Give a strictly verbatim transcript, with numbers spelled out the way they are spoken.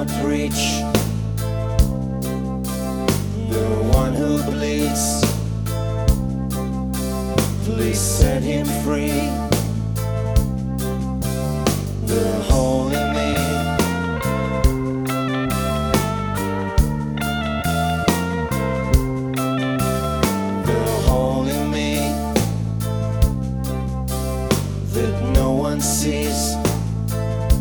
cannot reach, the one who bleeds. Please set him free.